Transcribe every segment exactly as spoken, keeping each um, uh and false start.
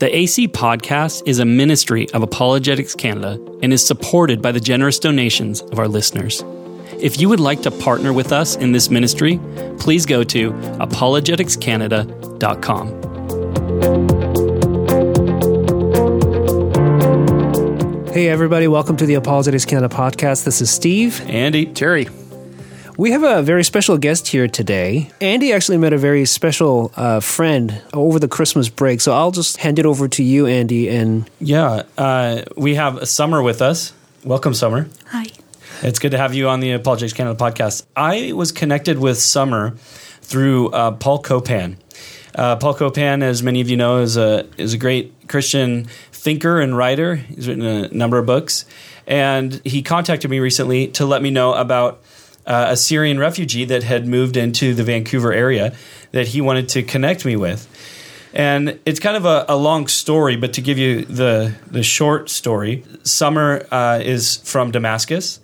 The A C Podcast is a ministry of Apologetics Canada and is supported by the generous donations of our listeners. If you would like to partner with us in this ministry, please go to apologetics canada dot com. Hey everybody, welcome to the Apologetics Canada podcast. This is Steve. Andy. Terry. We have a very special guest here today. Andy actually met a very special uh, friend over the Christmas break, so I'll just hand it over to you, Andy. And Yeah, uh, we have Summer with us. Welcome, Summer. Hi. It's good to have you on the Apologetics Canada podcast. I was connected with Summer through uh, Paul Copan. Uh, Paul Copan, as many of you know, is a is a great Christian thinker and writer. He's written a number of books. And he contacted me recently to let me know about uh, a Syrian refugee that had moved into the Vancouver area that he wanted to connect me with. And it's kind of a, a long story, but to give you the, the short story, Summer uh, is from Damascus.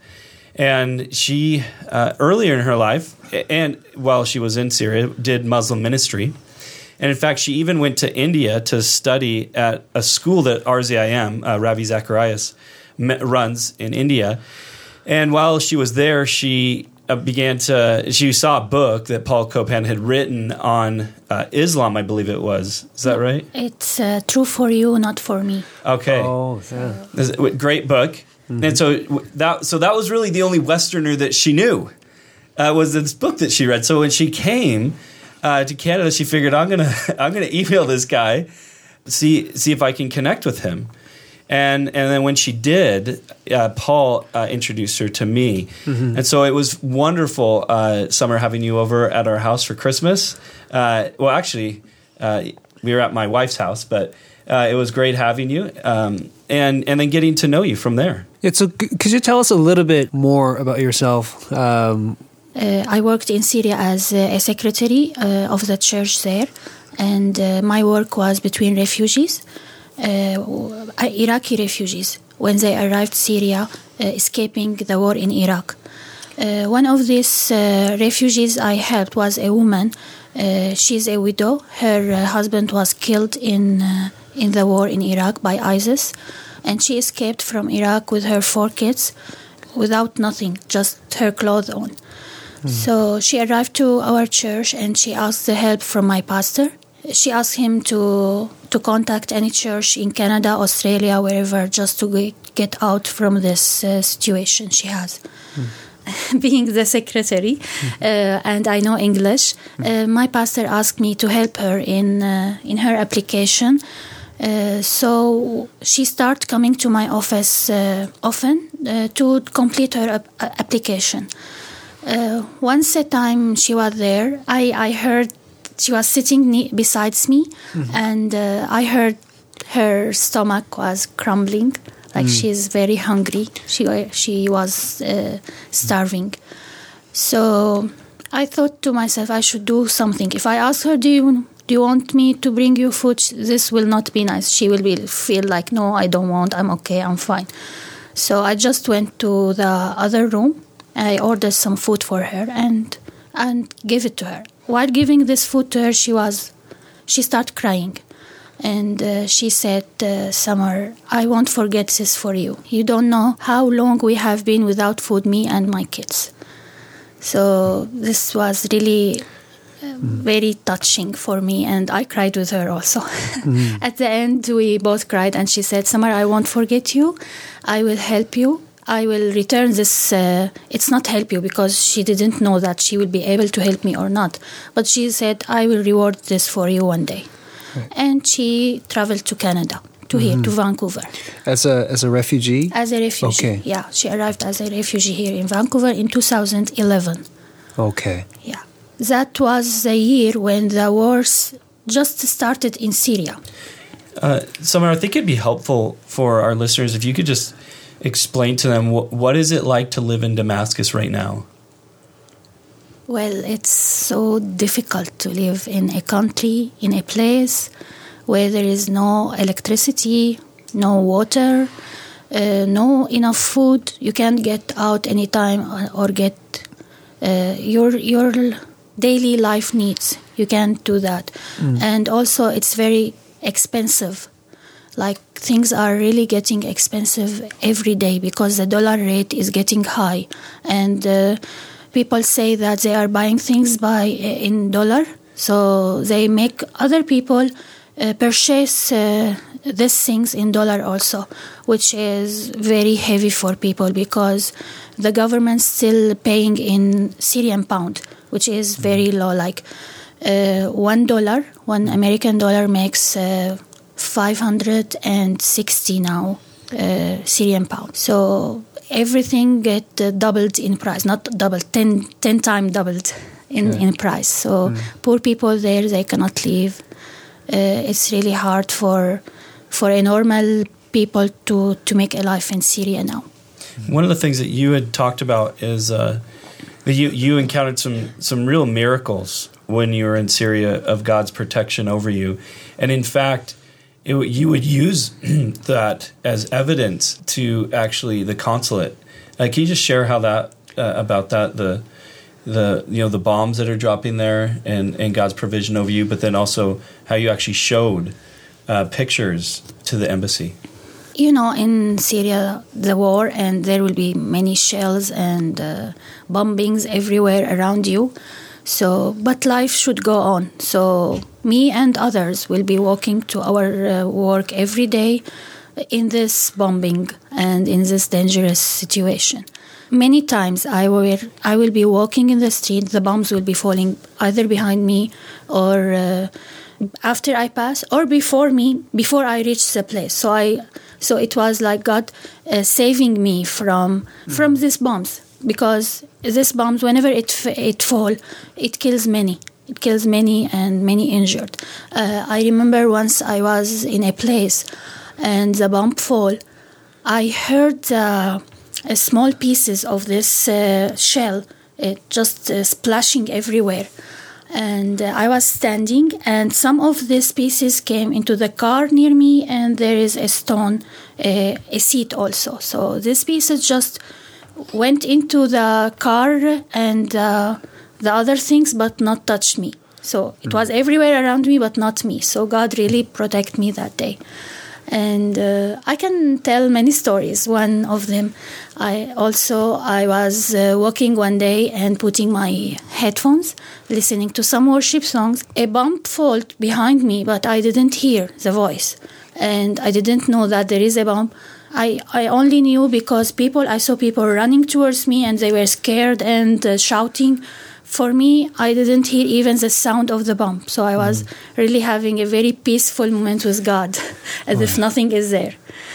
And she, uh, earlier in her life, and while she was in Syria, did Muslim ministry. And in fact, she even went to India to study at a school that R Z I M, uh, Ravi Zacharias, runs in India. And while she was there, she uh, began to, she saw a book that Paul Copan had written on uh, Islam, I believe it was. Is that right? It's uh, true for you, not for me. Okay. Oh, yeah. This is a great book. Mm-hmm. And so that, so that was really the only Westerner that she knew, uh, was this book that she read. So when she came Uh, to Canada, she figured I'm gonna I'm gonna email this guy, see see if I can connect with him, and and then when she did, uh, Paul uh, introduced her to me, mm-hmm. and so it was wonderful, uh, Summer, having you over at our house for Christmas. Uh, well, actually, uh, we were at my wife's house, but uh, it was great having you, um, and and then getting to know you from there. Yeah, so could you tell us a little bit more about yourself? Um, Uh, I worked in Syria as uh, a secretary uh, of the church there, and uh, my work was between refugees, uh, Iraqi refugees, when they arrived Syria, uh, escaping the war in Iraq. Uh, one of these uh, refugees I helped was a woman. Uh, she's a widow. Her uh, husband was killed in uh, in the war in Iraq by ISIS, and she escaped from Iraq with her four kids, without nothing, just her clothes on. So she arrived to our church and she asked the help from my pastor. She asked him to to contact any church in Canada, Australia, wherever, just to get out from this uh, situation she has. Mm. Being the secretary, mm. uh, and I know English, mm. uh, my pastor asked me to help her in uh, in her application. Uh, so she started coming to my office uh, often uh, to complete her ap- application. Uh, once a time she was there, I, I heard she was sitting ne- beside me, mm-hmm. and uh, I heard her stomach was crumbling, like mm. she's very hungry. She she was uh, starving. So I thought to myself, I should do something. If I ask her, do you do you want me to bring you food? This will not be nice. She will be feel like, no, I don't want. I'm okay. I'm fine. So I just went to the other room. I ordered some food for her and and gave it to her. While giving this food to her, she was she started crying, and uh, she said, uh, "Summer, I won't forget this for you. You don't know how long we have been without food, me and my kids." So this was really uh, very touching for me, and I cried with her also. Mm. At the end, we both cried, and she said, "Summer, I won't forget you. I will help you. I will return this, uh, it's not help you because she didn't know that she will be able to help me or not. But she said, I will reward this for you one day." Right. And she traveled to Canada, to mm-hmm. here, to Vancouver. As a as a refugee? As a refugee, okay. Yeah. She arrived as a refugee here in Vancouver in two thousand eleven. Okay. Yeah. That was the year when the wars just started in Syria. Uh, Summer, I think it'd be helpful for our listeners if you could just explain to them what, what is it like to live in Damascus right now? Well, it's so difficult to live in a country, in a place where there is no electricity, no water, uh, no enough food. You can't get out anytime or get uh, your your daily life needs. You can't do that. Mm. And also it's very expensive Like things are really getting expensive every day because the dollar rate is getting high, and uh, people say that they are buying things by in dollar, so they make other people uh, purchase uh, these things in dollar also, which is very heavy for people because the government's still paying in Syrian pound, which is very low. Like uh, one dollar, one American dollar makes uh, five hundred sixty now uh, Syrian pound. So everything get uh, doubled in price, not doubled, ten, ten times doubled in, yeah. in price. So mm. poor people there, they cannot live. Uh, it's really hard for for a normal people to, to make a life in Syria now. One of the things that you had talked about is uh, that you, you encountered some, some real miracles when you were in Syria of God's protection over you. And in fact, it, you would use that as evidence to actually the consulate. Uh, can you just share how that uh, about that the the you know the bombs that are dropping there and, and God's provision over you, but then also how you actually showed uh, pictures to the embassy? You know, in Syria, the war, and there will be many shells and uh, bombings everywhere around you. So, but life should go on. So, me and others will be walking to our uh, work every day in this bombing and in this dangerous situation. Many times I will, I will be walking in the street, the bombs will be falling either behind me or uh, after I pass or before me, before I reach the place. So I, so it was like God uh, saving me from mm. from these bombs, because these bombs, whenever it it fall, it kills many. It kills many and many injured. Uh, I remember once I was in a place and the bomb fall. I heard uh, a small pieces of this uh, shell uh, just uh, splashing everywhere. And uh, I was standing, and some of these pieces came into the car near me, and there is a stone, uh, a seat also. So these pieces just went into the car and uh, the other things, but not touched me. So it was everywhere around me, but not me. So God really protected me that day. And uh, I can tell many stories. One of them, I also, I was uh, walking one day and putting my headphones, listening to some worship songs. A bomb fell behind me, but I didn't hear the voice. And I didn't know that there is a bomb. I, I only knew because people, I saw people running towards me and they were scared and uh, shouting. For me, I didn't hear even the sound of the bomb. So I was mm. really having a very peaceful moment with God, as oh, if yeah. nothing is there.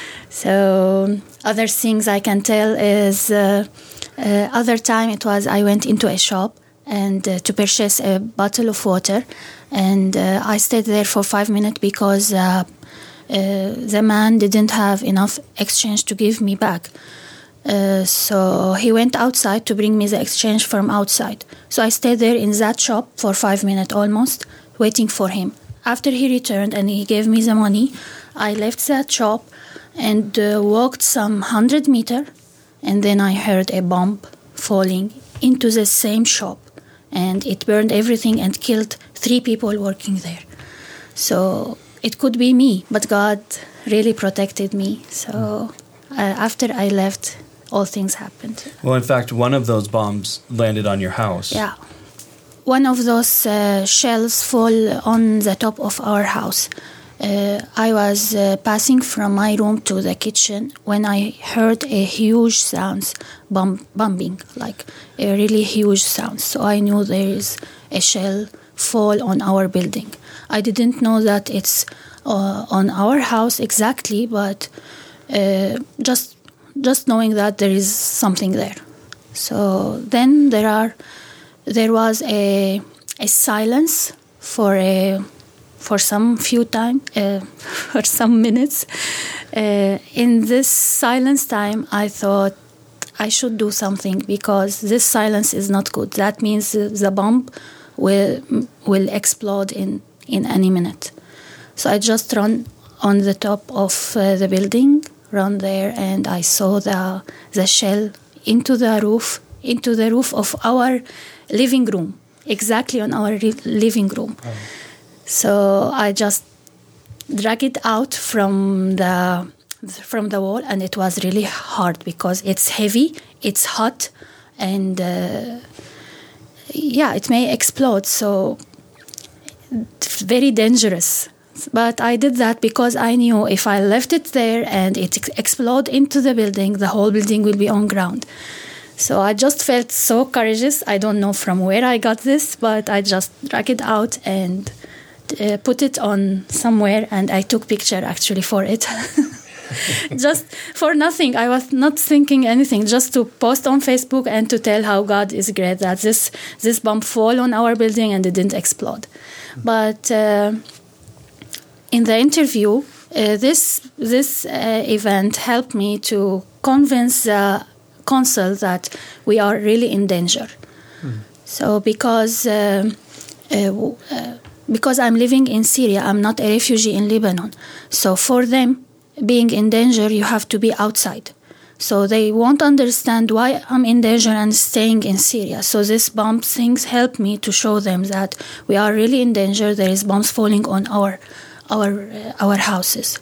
So other things I can tell is, uh, uh, other time it was I went into a shop and uh, to purchase a bottle of water. And uh, I stayed there for five minutes because uh, uh, the man didn't have enough exchange to give me back. Uh, so he went outside to bring me the exchange from outside. So I stayed there in that shop for five minutes almost, waiting for him. After he returned and he gave me the money, I left that shop and uh, walked some hundred meters, and then I heard a bomb falling into the same shop, and it burned everything and killed three people working there. So it could be me, but God really protected me. So uh, after I left, all things happened. Well, in fact, one of those bombs landed on your house. Yeah. One of those uh, shells fall on the top of our house. Uh, I was uh, passing from my room to the kitchen when I heard a huge sound, bomb, bombing, like a really huge sound. So I knew there is a shell fall on our building. I didn't know that it's uh, on our house exactly, but uh, just just knowing that there is something there. So then there are there was a a silence for a for some few time uh, for some minutes. Uh, in this silence time, I thought I should do something because this silence is not good. That means the bomb will will explode in, in any minute. So I just ran on the top of uh, the building, run there, and I saw the the shell into the roof, into the roof of our living room, exactly on our re- living room. Oh. So I just drag it out from the from the wall, and it was really hard because it's heavy, it's hot, and uh, yeah, it may explode. So it's very dangerous. But I did that because I knew if I left it there and it ex- explode into the building, the whole building will be on ground. So I just felt so courageous. I don't know from where I got this, but I just drag it out and uh, put it on somewhere, and I took picture actually for it. Just for nothing. I was not thinking anything, just to post on Facebook and to tell how God is great that this this bomb fall on our building and it didn't explode. But uh, in the interview, uh, this this uh, event helped me to convince the council that we are really in danger. Mm. So because uh, uh, uh, because I'm living in Syria, I'm not a refugee in Lebanon. So for them, being in danger, you have to be outside. So they won't understand why I'm in danger and staying in Syria. So these bomb things help me to show them that we are really in danger. There is bombs falling on our our uh, our houses.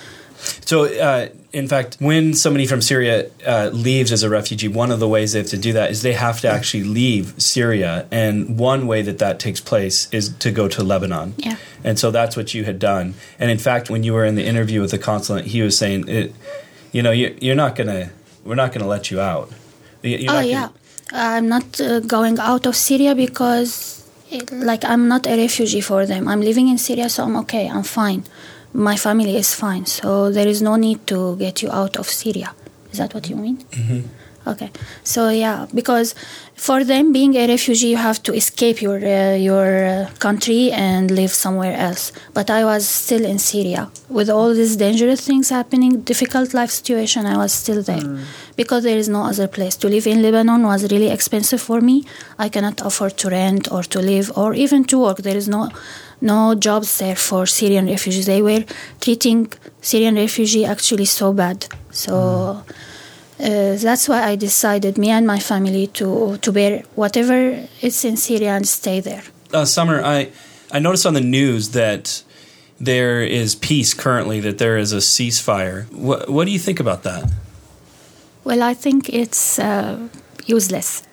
So, uh, in fact, when somebody from Syria uh, leaves as a refugee, one of the ways they have to do that is they have to actually leave Syria. And one way that that takes place is to go to Lebanon. Yeah. And so that's what you had done. And in fact, when you were in the interview with the consulate, he was saying, it, you know, you, you're not going to, we're not going to let you out. You're oh, not yeah. Gonna... I'm not uh, going out of Syria because, it, like, I'm not a refugee for them. I'm living in Syria, so I'm okay. I'm fine. My family is fine, so there is no need to get you out of Syria. Is that what you mean? Mm-hmm. Okay. So, yeah, because for them, being a refugee, you have to escape your uh, your uh, country and live somewhere else. But I was still in Syria. With all these dangerous things happening, difficult life situation, I was still there. Mm. Because there is no other place. To live in Lebanon was really expensive for me. I cannot afford to rent or to live or even to work. There is no... no jobs there for Syrian refugees. They were treating Syrian refugee actually so bad. So mm. uh, that's why I decided, me and my family, to to bear whatever is in Syria and stay there. Uh, Summer, I, I noticed on the news that there is peace currently, that there is a ceasefire. What, what do you think about that? Well, I think it's uh, useless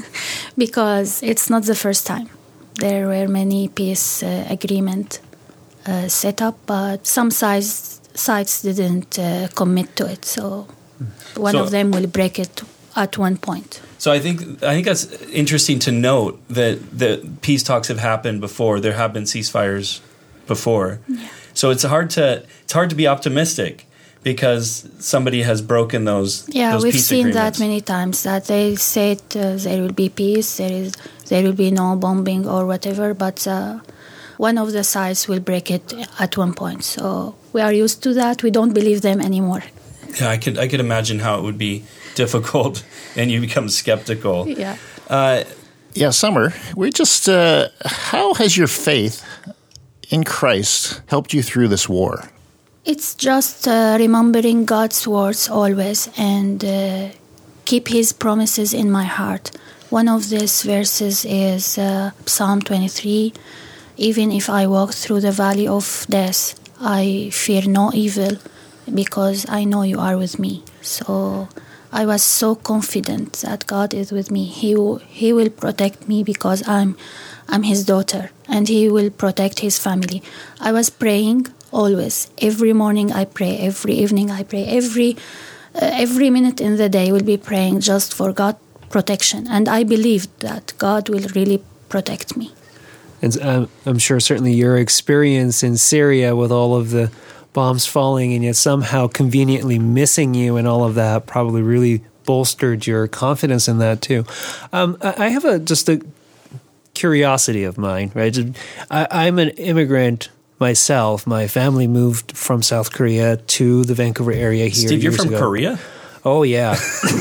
because it's not the first time. There were many peace uh, agreement uh, set up, but some sides, sides didn't uh, commit to it. So one so, of them will break it at one point. So I think I think that's interesting to note that the peace talks have happened before. There have been ceasefires before. Yeah. So it's hard to it's hard to be optimistic because somebody has broken those. Yeah, those we've peace seen agreements. that many times. That they said uh, there will be peace. There is. There will be no bombing or whatever, but uh, one of the sides will break it at one point. So we are used to that. We don't believe them anymore. Yeah, I could I could imagine how it would be difficult, and you become skeptical. Yeah. Uh, yeah, Summer, we just uh, how has your faith in Christ helped you through this war? It's just uh, remembering God's words always and uh, keep His promises in my heart. One of these verses is uh, Psalm twenty-three. Even if I walk through the valley of death, I fear no evil because I know you are with me. So I was so confident that God is with me. He will, he will protect me because I'm, I'm His daughter, and He will protect His family. I was praying always. Every morning I pray. Every evening I pray. Every, uh, every minute in the day we'll be praying just for God protection, and I believed that God will really protect me. And um, I'm sure certainly your experience in Syria with all of the bombs falling and yet somehow conveniently missing you and all of that probably really bolstered your confidence in that too. Um, I have a just a curiosity of mine, right? I, I'm an immigrant myself. My family moved from South Korea to the Vancouver area here. Steve, you're years from ago. Korea? Oh, yeah.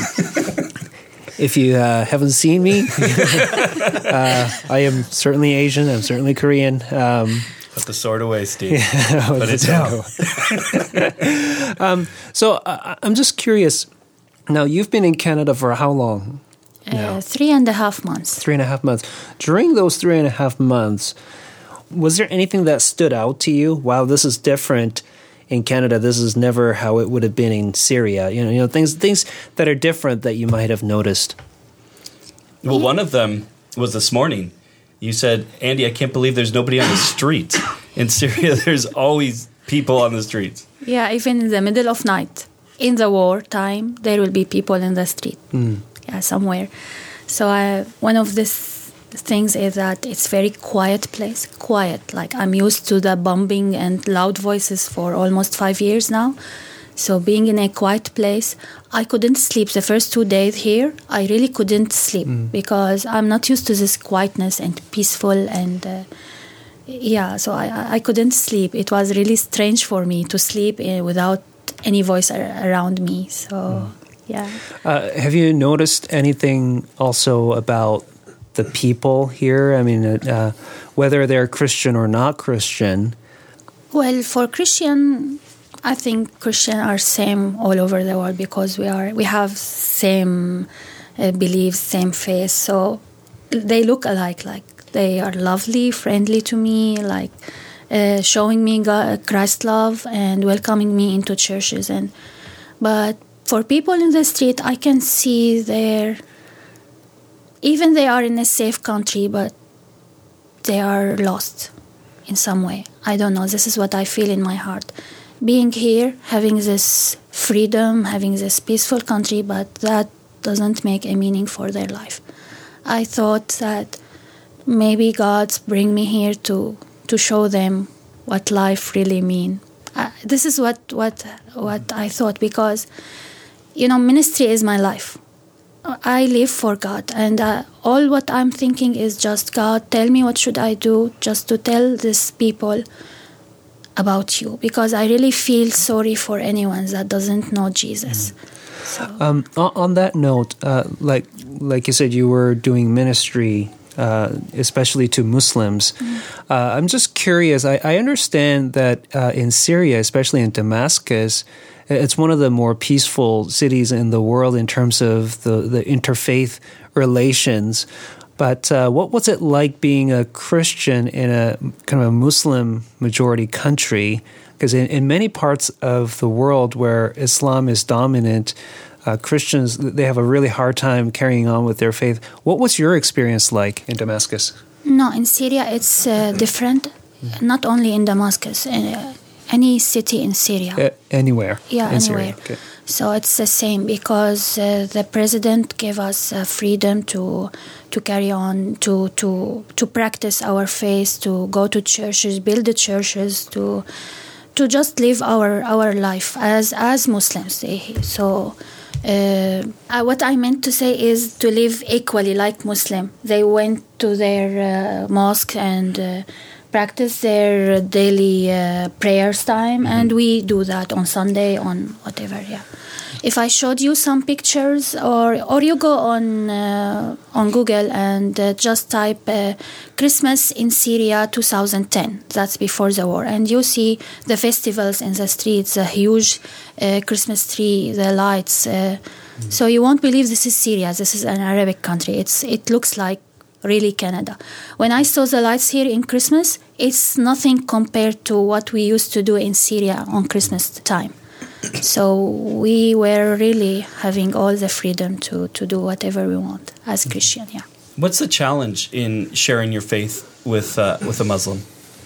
If you uh, haven't seen me, uh, I am certainly Asian. I'm certainly Korean. Um, Put the sword away, Steve. Yeah, Put it down. um, so uh, I'm just curious. Now, you've been in Canada for how long? Uh, three and a half months. Three and a half months. During those three and a half months, Was there anything that stood out to you? Wow, this is different in Canada. This is never how it would have been in Syria. You know, you know things things that are different that you might have noticed. Well, one of them was this morning. You said, Andy, I can't believe there's nobody on the street. In Syria, there's always people on the streets. Yeah, even in the middle of night. In the war time, there will be people in the street. Mm. Yeah, somewhere. So I, one of these things is that it's very quiet place. Quiet. Like I'm used to the bombing and loud voices for almost five years now. So being in a quiet place, I couldn't sleep the first two days here. I really couldn't sleep mm. because I'm not used to this quietness and peaceful and uh, yeah. So I I couldn't sleep. It was really strange for me to sleep uh, without any voice ar- around me. So mm. yeah. Uh, have you noticed anything also about the people here? I mean, uh, whether they're Christian or not Christian. Well, for Christian, I think Christians are same all over the world because we are we have same uh, beliefs, same faith. So they look alike. Like they are lovely, friendly to me, like uh, showing me God, Christ's love and welcoming me into churches. And but for people in the street, I can see their even they are in a safe country, but they are lost in some way. I don't know. This is what I feel in my heart. Being here, having this freedom, having this peaceful country, but that doesn't make a meaning for their life. I thought that maybe God's bring me here to to show them what life really mean. Uh, this is what, what, what I thought because, you know, ministry is my life. I live for God, and uh, all what I'm thinking is just, God, tell me what should I do just to tell these people about you, because I really feel sorry for anyone that doesn't know Jesus. Mm. So. Um, on that note, uh, like like you said, you were doing ministry, uh, especially to Muslims. Mm. Uh, I'm just curious. I, I understand that uh, in Syria, especially in Damascus, it's one of the more peaceful cities in the world in terms of the, the interfaith relations. But uh, what was it like being a Christian in a kind of a Muslim majority country? Because in, in many parts of the world where Islam is dominant, uh, Christians, they have a really hard time carrying on with their faith. What was your experience like in Damascus? No, in Syria it's uh, different. Not only in Damascus, uh, any city in Syria. Uh, anywhere. Yeah, in anywhere. Syria. Okay. So it's the same because uh, the president gave us uh, freedom to to carry on, to to to practice our faith, to go to churches, build the churches, to to just live our our life as as Muslims. So uh, what I meant to say is to live equally like Muslim. They went to their uh, mosque and uh, practice their daily uh, prayers time, mm-hmm. and we do that on Sunday, on whatever. Yeah. If I showed you some pictures, or or you go on uh, on Google and uh, just type uh, Christmas in Syria twenty ten, that's before the war, and you see the festivals in the streets, a huge uh, Christmas tree, the lights. Uh, mm-hmm. So you won't believe this is Syria. This is an Arabic country. It's it looks like really Canada. When I saw the lights here in Christmas, it's nothing compared to what we used to do in Syria on Christmas time. So we were really having all the freedom to, to do whatever we want as Christian, yeah. What's the challenge in sharing your faith with uh, with a Muslim?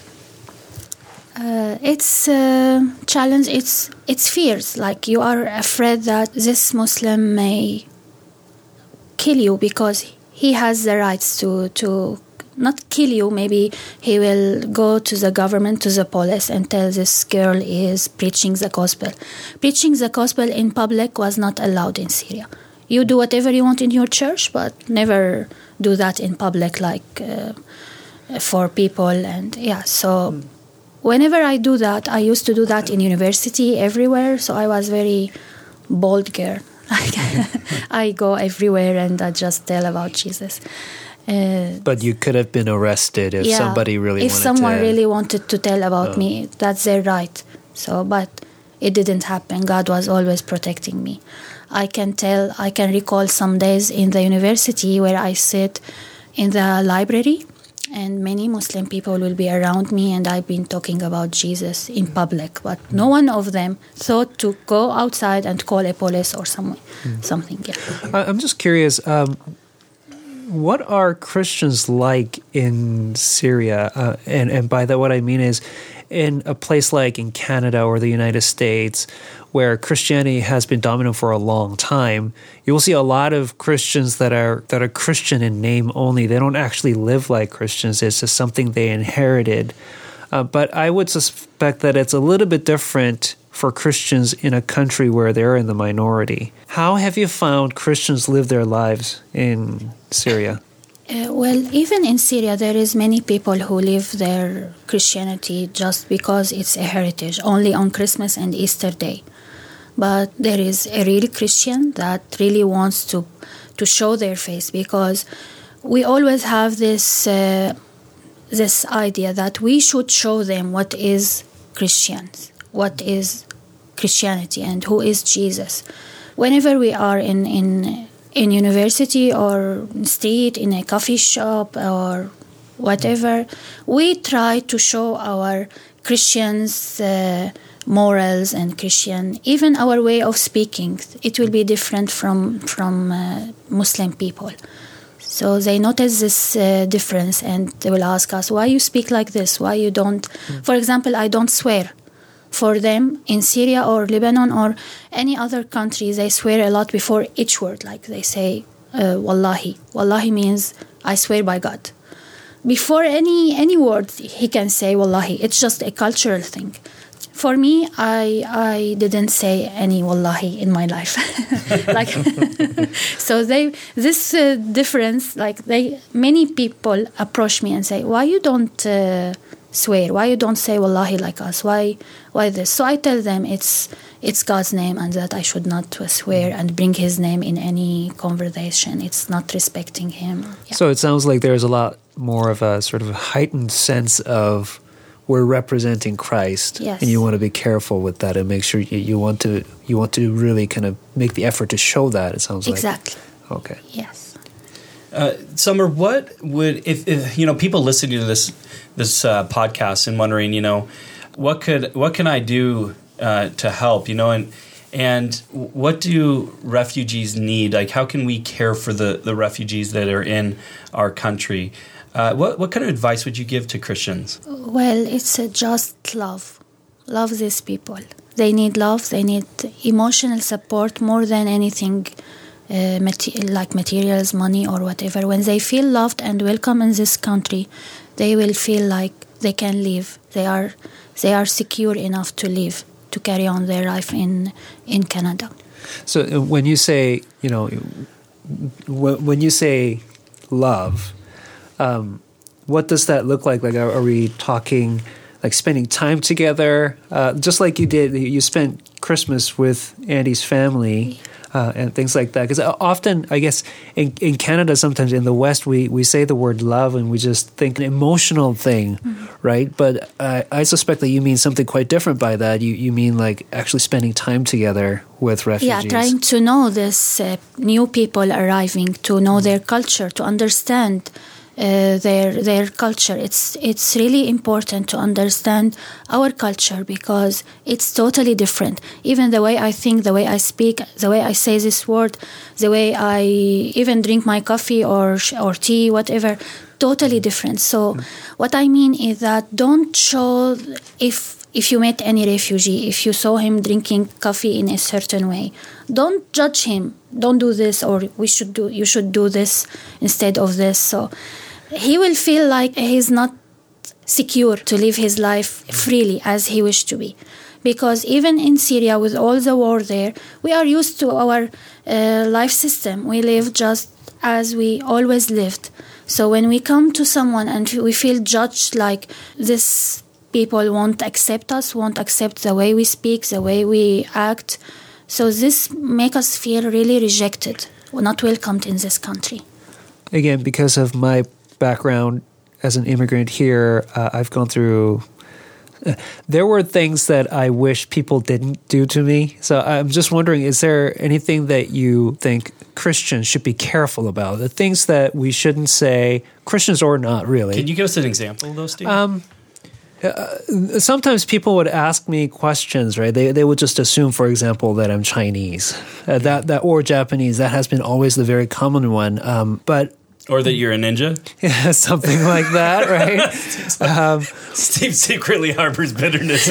Uh, it's a challenge. It's it's fears. Like you are afraid that this Muslim may kill you because he has the rights to to not kill you. Maybe he will go to the government, to the police, and tell this girl is preaching the gospel. Preaching the gospel in public was not allowed in Syria. You do whatever you want in your church, but never do that in public, like uh, for people. And yeah, so mm. whenever I do that, I used to do that in university, everywhere. So I was very bold girl. Like I go everywhere and I just tell about Jesus. Uh, but you could have been arrested if yeah, somebody really if wanted someone to. really wanted to tell about oh. me, that's their right. So, but it didn't happen. God was always protecting me. I can tell, I can recall some days in the university where I sit in the library and many Muslim people will be around me, and I've been talking about Jesus in public, but no one of them thought to go outside and call a police or some, mm. something. Yeah. I'm just curious, um, what are Christians like in Syria? Uh, and, and by that, what I mean is, in a place like in Canada or the United States, where Christianity has been dominant for a long time, you will see a lot of Christians that are that are Christian in name only. They don't actually live like Christians. It's just something they inherited. Uh, but I would suspect that it's a little bit different for Christians in a country where they're in the minority. How have you found Christians live their lives in Syria? Uh, well, even in Syria, there is many people who live their Christianity just because it's a heritage, only on Christmas and Easter Day. But there is a real Christian that really wants to to show their faith, because we always have this uh, this idea that we should show them what is Christians, what is Christianity, and who is Jesus. Whenever we are in in in university or street, in a coffee shop or whatever, we try to show our Christians uh, morals and Christian, even our way of speaking. It will be different from from uh, Muslim people. So they notice this uh, difference, and they will ask us, why you speak like this? Why you don't? Mm. For example, I don't swear. For them, in Syria or Lebanon or any other country, they swear a lot before each word. Like they say, uh, Wallahi. Wallahi means, I swear by God. Before any any word, he can say Wallahi. It's just a cultural thing. For me, I I didn't say any Wallahi in my life. Like, so they this uh, difference, like they many people approach me and say, why you don't uh, swear? Why you don't say Wallahi like us? Why why this? So I tell them it's it's God's name, and that I should not swear and bring His name in any conversation. It's not respecting Him. Yeah. So it sounds like there's a lot more of a sort of heightened sense of we're representing Christ, yes. and you want to be careful with that and make sure you, you want to you want to really kind of make the effort to show that. It sounds exactly. like okay. Yes. Uh, Summer, what would if, if you know people listening to this this uh, podcast and wondering, you know, what could what can I do uh, to help, you know, and and what do refugees need? Like, how can we care for the, the refugees that are in our country? Uh, what what kind of advice would you give to Christians? Well, it's uh, just love. Love these people. They need love. They need emotional support more than anything, uh, mater- like materials, money, or whatever. When they feel loved and welcome in this country, they will feel like they can live. They are they are secure enough to live, to carry on their life in in Canada. So uh, when you say, you know, when you say love, Um, what does that look like? Like, are, are we talking like spending time together, uh, just like you did? You spent Christmas with Andy's family uh, and things like that. Because often, I guess, in, in Canada, sometimes in the West, we, we say the word love and we just think an emotional thing, mm-hmm. right? But uh, I suspect that you mean something quite different by that. You you mean like actually spending time together with refugees. Yeah, trying to know this uh, new people arriving, to know their culture, to understand Uh, their their culture. It's it's really important to understand our culture, because it's totally different. Even the way I think, the way I speak, the way I say this word, the way I even drink my coffee or or tea, whatever, totally different. So what I mean is that don't show, if if you met any refugee, if you saw him drinking coffee in a certain way, don't judge him. Don't do this, or we should do you should do this instead of this. So he will feel like he's not secure to live his life freely as he wished to be. Because even in Syria, with all the war there, we are used to our uh, life system. We live just as we always lived. So when we come to someone and we feel judged, like this people won't accept us, won't accept the way we speak, the way we act, so this makes us feel really rejected, not welcomed in this country. Again, because of my background as an immigrant here, uh, I've gone through there were things that I wish people didn't do to me. So I'm just wondering, is there anything that you think Christians should be careful about? The things that we shouldn't say, Christians or not really. Can you give us an example of those, Steve? Um, uh, sometimes people would ask me questions, right? They they would just assume, for example, that I'm Chinese, uh, that that or Japanese. That has been always the very common one. Um, but Or that you're a ninja? Yeah, something like that, right? um, Steve secretly harbors bitterness.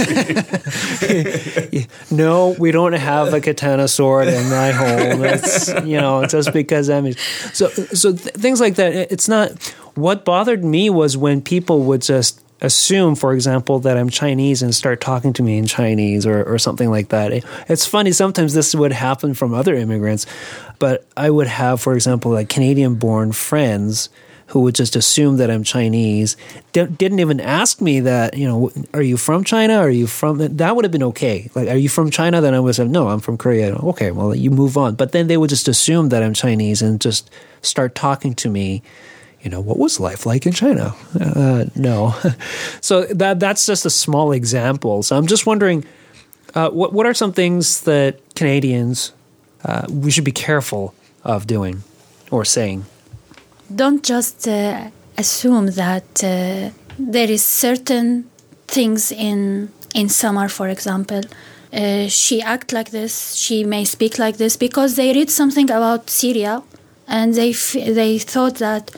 No, we don't have a katana sword in my home. It's, you know, just because I'm... So, so th- things like that, it's not... What bothered me was when people would just assume, for example, that I'm Chinese and start talking to me in Chinese or, or something like that. It, it's funny, sometimes this would happen from other immigrants, but I would have, for example, like Canadian-born friends who would just assume that I'm Chinese, D- didn't even ask me that, you know, are you from China? Are you from... That would have been okay. Like, are you from China? Then I would say, no, I'm from Korea. Okay, well, you move on. But then they would just assume that I'm Chinese and just start talking to me. You know, what was life like in China? Uh, no. So that that's just a small example. So I'm just wondering, uh, what what are some things that Canadians, uh, we should be careful of doing or saying? Don't just uh, assume that uh, there is certain things in in Samar, for example. Uh, she act like this, she may speak like this because they read something about Syria and they f- they thought that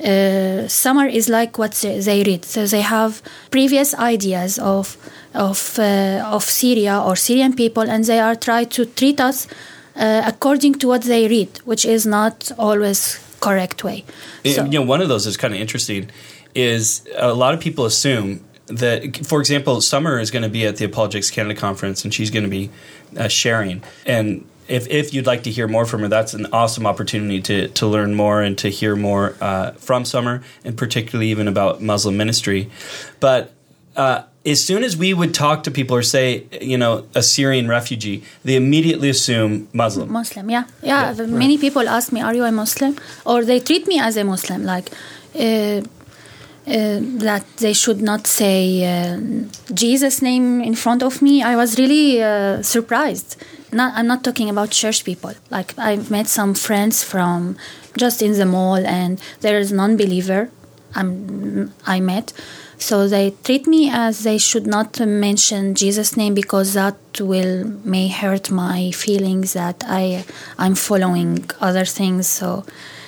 Uh, Samar is like what they read, so they have previous ideas of of uh, of Syria or Syrian people, and they are trying to treat us uh, according to what they read, which is not always correct way. So, you know, one of those is kind of interesting. Is a lot of people assume that, for example, Summer is going to be at the Apologetics Canada conference, and she's going to be uh, sharing and. If if you'd like to hear more from her, that's an awesome opportunity to, to learn more and to hear more uh, from Summer, and particularly even about Muslim ministry. But uh, as soon as we would talk to people or say, you know, a Syrian refugee, they immediately assume Muslim. Muslim, yeah. Yeah, yeah. Many right. people ask me, are you a Muslim? Or they treat me as a Muslim, like... Uh, Uh, that they should not say uh, Jesus' name in front of me. I was really uh, surprised. Not, I'm not talking about church people. Like, I've met some friends from just in the mall, and there is non-believer I'm, I met. So they treat me as they should not mention Jesus' name because that will may hurt my feelings that I I'm following other things. So.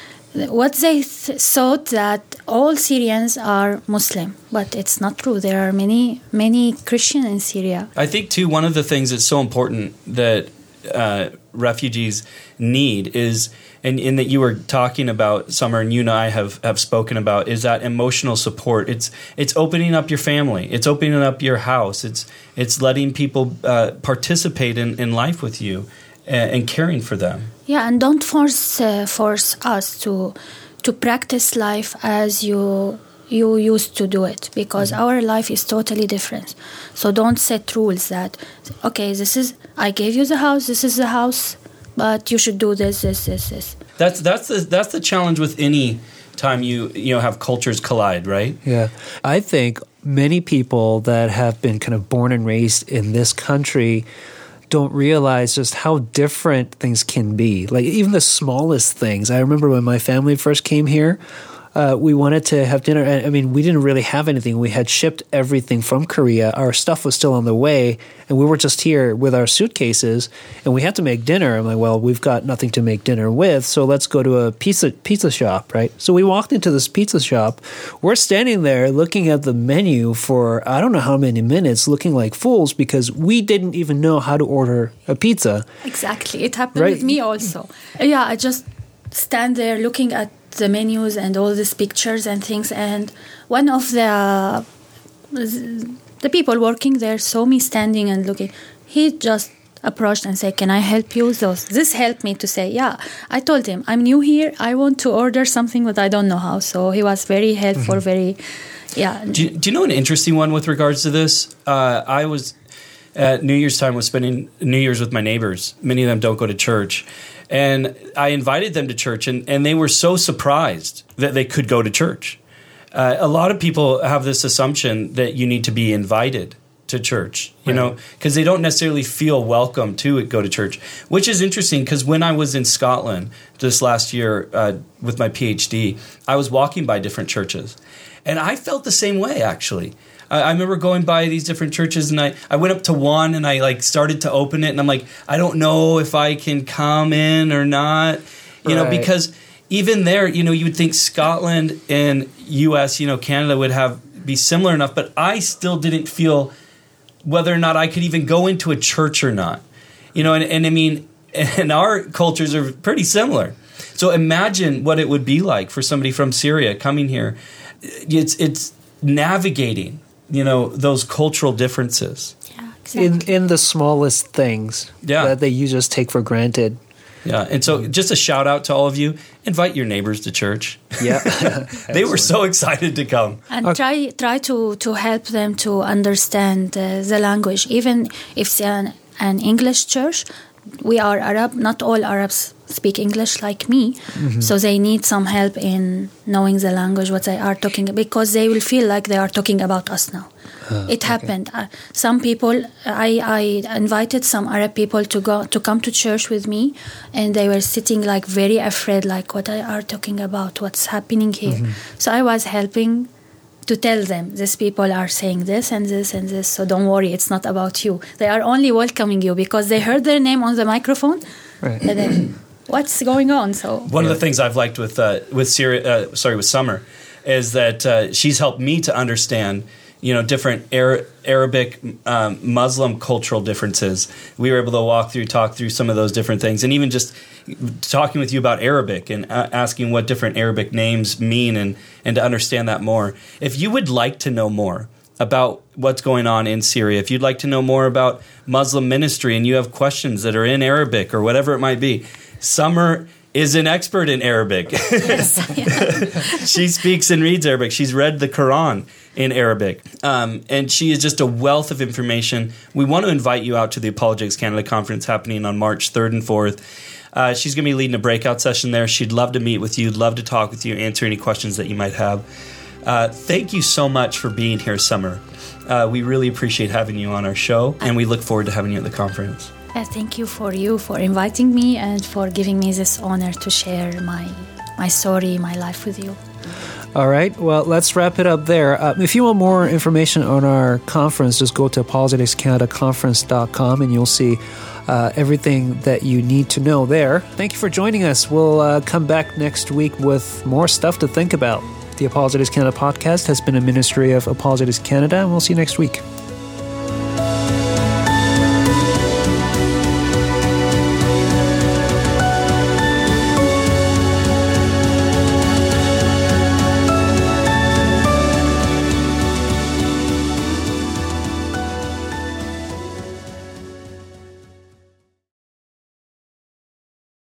What they th- thought that all Syrians are Muslim, but it's not true. There are many, many Christians in Syria. I think, too, one of the things that's so important that uh, refugees need is, and in that you were talking about, Summer, and you and I have, have spoken about, is that emotional support. It's it's opening up your family. It's opening up your house. It's it's letting people uh, participate in, in life with you and, and caring for them. Yeah, and don't force uh, force us to to practice life as you you used to do it, because mm-hmm. our life is totally different. So don't set rules that, okay, this is I gave you the house, this is the house, but you should do this, this, this, this. That's that's the that's the challenge with any time you you know have cultures collide, right? Yeah, I think many people that have been kind of born and raised in this country don't realize just how different things can be. Like even the smallest things. I remember when my family first came here, uh, we wanted to have dinner. I mean, we didn't really have anything. We had shipped everything from Korea. Our stuff was still on the way, and we were just here with our suitcases, and we had to make dinner. I'm like, well, we've got nothing to make dinner with, so let's go to a pizza pizza shop, right? So we walked into this pizza shop. We're standing there looking at the menu for I don't know how many minutes, looking like fools because we didn't even know how to order a pizza. Exactly. It happened right? with me also. Yeah, I just stand there looking at the menus and all these pictures and things, and one of the uh, the people working there saw me standing and looking. He just approached and said, "Can I help you?" So this helped me to say, "Yeah." I told him, "I'm new here. I want to order something, but I don't know how." So he was very helpful. Mm-hmm. Very, yeah. Do you, do you know an interesting one with regards to this? Uh, I was at New Year's time was spending New Year's with my neighbors. Many of them don't go to church. And I invited them to church, and, and they were so surprised that they could go to church. uh, a lot of people have this assumption that you need to be invited to church, you right. know, because they don't necessarily feel welcome to go to church, which is interesting because when I was in Scotland this last year uh, with my PhD, I was walking by different churches, and I felt the same way, actually. I, I remember going by these different churches, and I, I went up to one, and I like started to open it, and I'm like, I don't know if I can come in or not, you right. know, because even there, you know, you would think Scotland and U S, you know, Canada would have be similar enough, but I still didn't feel whether or not I could even go into a church or not. You know, and, and I mean, and our cultures are pretty similar. So imagine what it would be like for somebody from Syria coming here. It's it's navigating, you know, those cultural differences. Yeah, exactly. In in the smallest things yeah. that they you just take for granted. Yeah, and so just a shout out to all of you. Invite your neighbors to church. Yeah, they were so excited to come. And okay. try try to, to help them to understand uh, the language. Even if it's an, an English church, we are Arab. Not all Arabs speak English like me, mm-hmm. so they need some help in knowing the language, what they are talking, because they will feel like they are talking about us now. Uh, it happened. Okay. Uh, some people, I, I invited some Arab people to go to come to church with me, and they were sitting like very afraid, like what I are talking about, what's happening here. Mm-hmm. So I was helping to tell them, these people are saying this and this and this, so don't worry, it's not about you. They are only welcoming you because they heard their name on the microphone. Right. And then, what's going on? So one yeah. of the things I've liked with uh, with Syria, uh, sorry, with Summer, is that uh, she's helped me to understand, you know, different Ara- Arabic, um, Muslim cultural differences. We were able to walk through, talk through some of those different things, and even just talking with you about Arabic and uh, asking what different Arabic names mean, and and to understand that more. If you would like to know more about what's going on in Syria, if you'd like to know more about Muslim ministry, and you have questions that are in Arabic or whatever it might be, Summer is an expert in Arabic. Yes. She speaks and reads Arabic. She's read the Quran in Arabic. Um, and she is just a wealth of information. We want to invite you out to the Apologetics Canada Conference happening on March third and fourth. Uh, she's going to be leading a breakout session there. She'd love to meet with you, love to talk with you, answer any questions that you might have. Uh, thank you so much for being here, Summer. Uh, we really appreciate having you on our show, and we look forward to having you at the conference. Uh, thank you for you for inviting me and for giving me this honor to share my my story, my life with you. All right. Well, let's wrap it up there. Uh, if you want more information on our conference, just go to apologetics canada conference dot com and you'll see uh, everything that you need to know there. Thank you for joining us. We'll uh, come back next week with more stuff to think about. The Apologetics Canada podcast has been a ministry of Apologetics Canada, and we'll see you next week.